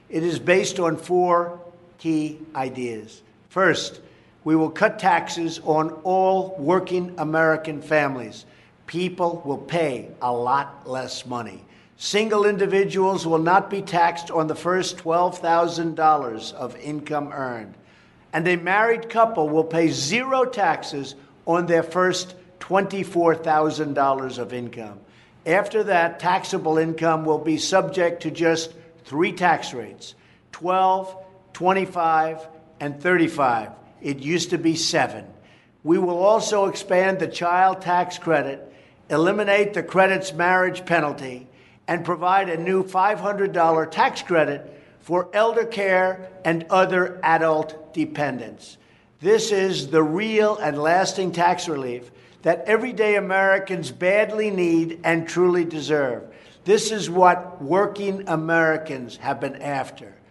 It is based on four key ideas. First, we will cut taxes on all working American families. People will pay a lot less money. Single individuals will not be taxed on the first $12,000 of income earned. And a married couple will pay zero taxes on their first $24,000 of income. After that, taxable income will be subject to just three tax rates: 12, 25, and 35. It used to be 7. We will also expand the child tax credit, eliminate the credit's marriage penalty, and provide a new $500 tax credit for elder care and other adult dependents. This is the real and lasting tax relief that everyday Americans badly need and truly deserve. This is what working Americans have been after.